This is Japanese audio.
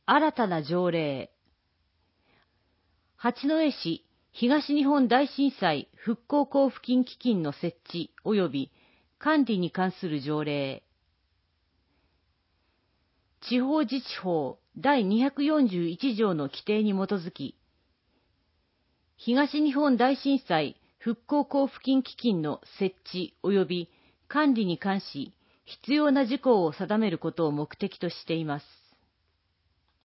新たな条例。八戸市東日本大震災復興交付金基金の設置及び管理に関する条例。地方自治法第241条の規定に基づき、東日本大震災復興交付金基金の設置及び管理に関し、必要な事項を定めることを目的としています。